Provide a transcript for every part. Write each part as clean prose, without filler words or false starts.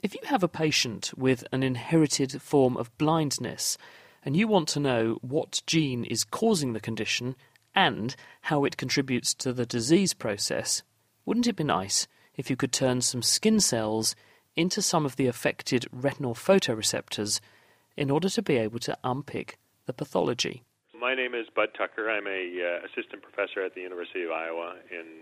If you have a patient with an inherited form of blindness and you want to know what gene is causing the condition and how it contributes to the disease process, wouldn't it be nice if you could turn some skin cells into some of the affected retinal photoreceptors in order to be able to unpick the pathology? My name is Bud Tucker. I'm a assistant professor at the University of Iowa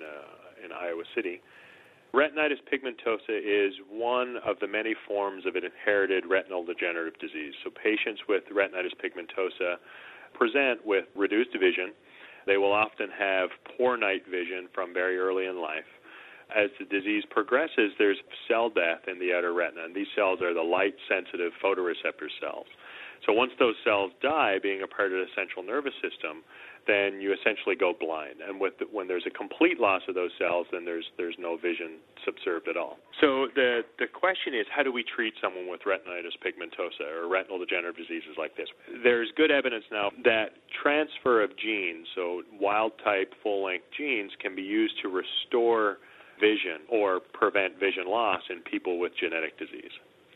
in Iowa City. Retinitis pigmentosa is one of the many forms of an inherited retinal degenerative disease. So patients with retinitis pigmentosa present with reduced vision. They will often have poor night vision from very early in life. As the disease progresses, there's cell death in the outer retina, and these cells are the light-sensitive photoreceptor cells. So once those cells die, being a part of the central nervous system, then you essentially go blind. And when there's a complete loss of those cells, then there's no vision subserved at all. So the question is, how do we treat someone with retinitis pigmentosa or retinal degenerative diseases like this? There's good evidence now that transfer of genes, so wild-type full-length genes, can be used to restore vision or prevent vision loss in people with genetic disease.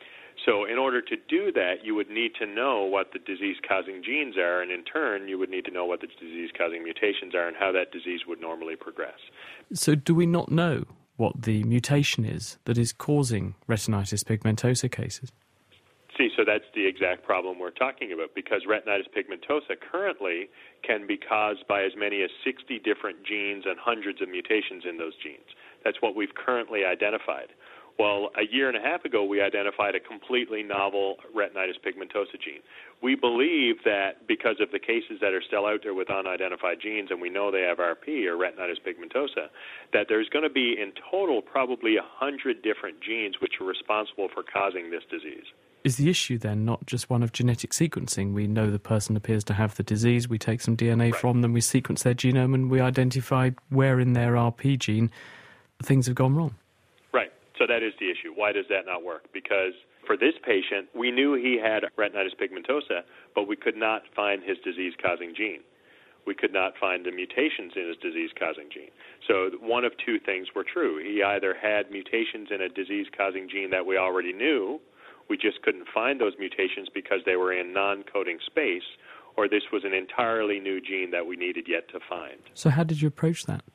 So in order to do that, you would need to know what the disease-causing genes are, and in turn, you would need to know what the disease-causing mutations are and how that disease would normally progress. So do we not know what the mutation is that is causing retinitis pigmentosa cases? See, so that's the exact problem we're talking about, because retinitis pigmentosa currently can be caused by as many as 60 different genes and hundreds of mutations in those genes. That's what we've currently identified. Well, a year and a half ago, we identified a completely novel retinitis pigmentosa gene. We believe that because of the cases that are still out there with unidentified genes, and we know they have RP, or retinitis pigmentosa, that there's going to be in total probably 100 different genes which are responsible for causing this disease. Is the issue then not just one of genetic sequencing? We know the person appears to have the disease, we take some DNA from them, we sequence their genome, and we identify where in their RP gene things have gone wrong. Right. So that is the issue. Why does that not work? Because for this patient, we knew he had retinitis pigmentosa, but we could not find his disease-causing gene. We could not find the mutations in his disease-causing gene. So one of two things were true. He either had mutations in a disease-causing gene that we already knew, we just couldn't find those mutations because they were in non-coding space, or this was an entirely new gene that we needed yet to find. So how did you approach that?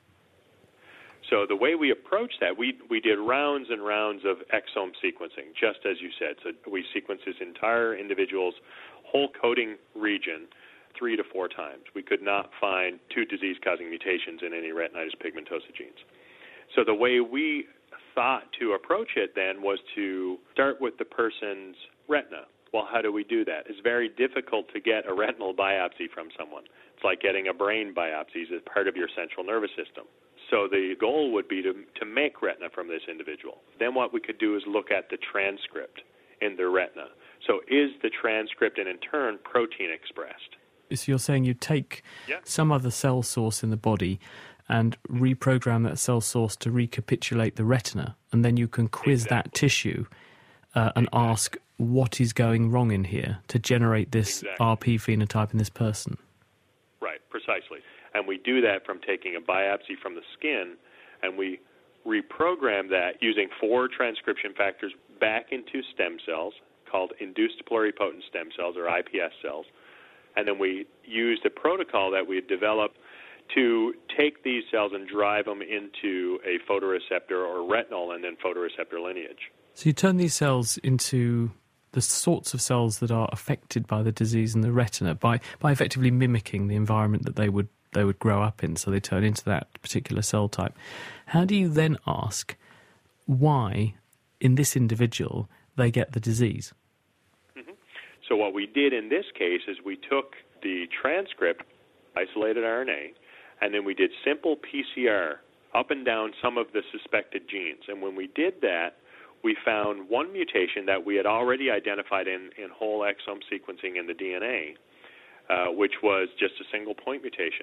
So the way we approached that, we did rounds and rounds of exome sequencing, just as you said. So we sequenced this entire individual's whole coding region 3 to 4 times. We could not find 2 disease-causing mutations in any retinitis pigmentosa genes. So the way we thought to approach it then was to start with the person's retina. Well, how do we do that? It's very difficult to get a retinal biopsy from someone. It's like getting a brain biopsy as part of your central nervous system. So the goal would be to make retina from this individual. Then what we could do is look at the transcript in the retina. So is the transcript and in turn protein expressed? So you're saying you take some other cell source in the body and reprogram that cell source to recapitulate the retina, and then you can quiz that tissue and ask what is going wrong in here to generate this RP phenotype in this person. Right, precisely. And we do that from taking a biopsy from the skin, and we reprogram that using 4 transcription factors back into stem cells called induced pluripotent stem cells, or iPS cells. And then we used a protocol that we had developed to take these cells and drive them into a photoreceptor or retinal and then photoreceptor lineage. So you turn these cells into the sorts of cells that are affected by the disease in the retina by effectively mimicking the environment that they would grow up in, so they turn into that particular cell type. How do you then ask why, in this individual, they get the disease? Mm-hmm. So what we did in this case is we took the transcript, isolated RNA, and then we did simple PCR up and down some of the suspected genes. And when we did that, we found one mutation that we had already identified in whole exome sequencing in the DNA, which was just a single point mutation.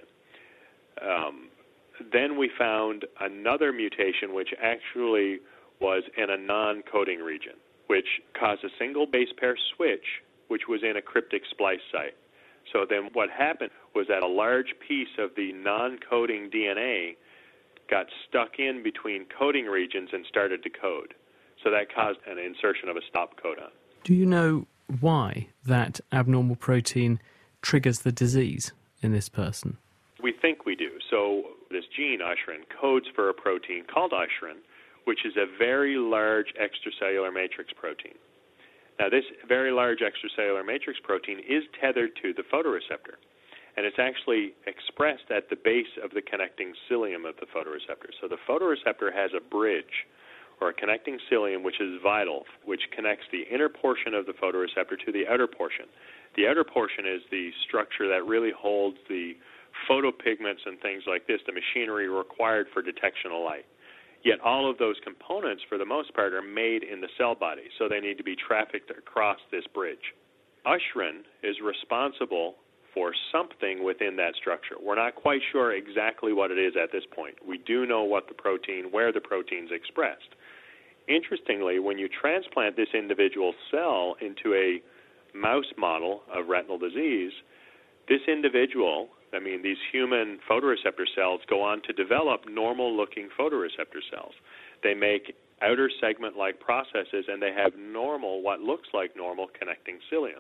Then we found another mutation which actually was in a non-coding region, which caused a single base pair switch, which was in a cryptic splice site. So then what happened was that a large piece of the non-coding DNA got stuck in between coding regions and started to code. So that caused an insertion of a stop codon. Do you know why that abnormal protein triggers the disease in this person? We think we do. So this gene, usherin, codes for a protein called usherin, which is a very large extracellular matrix protein. Now, this very large extracellular matrix protein is tethered to the photoreceptor, and it's actually expressed at the base of the connecting cilium of the photoreceptor. So the photoreceptor has a bridge, or a connecting cilium, which is vital, which connects the inner portion of the photoreceptor to the outer portion. The outer portion is the structure that really holds the photopigments and things like this, the machinery required for detection of light. Yet all of those components, for the most part, are made in the cell body, so they need to be trafficked across this bridge. Usherin is responsible for something within that structure. We're not quite sure exactly what it is at this point. We do know what the protein, where the protein's expressed. Interestingly, when you transplant this individual cell into a mouse model of retinal disease, this individual, these human photoreceptor cells go on to develop normal-looking photoreceptor cells. They make outer segment-like processes, and they have normal, what looks like normal, connecting cilium.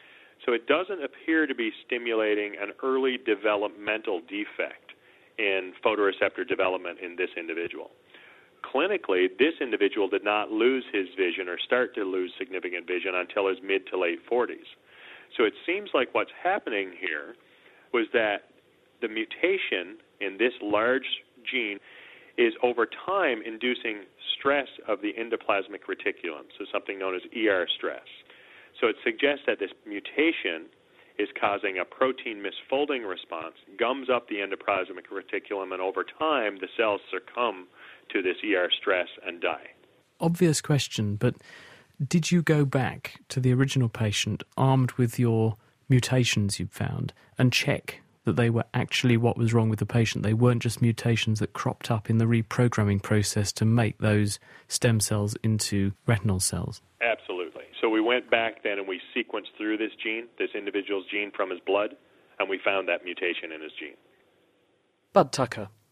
So it doesn't appear to be stimulating an early developmental defect in photoreceptor development in this individual. Clinically, this individual did not lose his vision or start to lose significant vision until his mid to late 40s. So it seems like what's happening here was that the mutation in this large gene is over time inducing stress of the endoplasmic reticulum, so something known as ER stress. So it suggests that this mutation is causing a protein misfolding response, gums up the endoplasmic reticulum, and over time the cells succumb to this ER stress and die. Obvious question, but did you go back to the original patient armed with your mutations you'd found and check that they were actually what was wrong with the patient? They weren't just mutations that cropped up in the reprogramming process to make those stem cells into retinal cells? Absolutely. So we went back then and we sequenced through this gene, this individual's gene from his blood, and we found that mutation in his gene. Bud Tucker,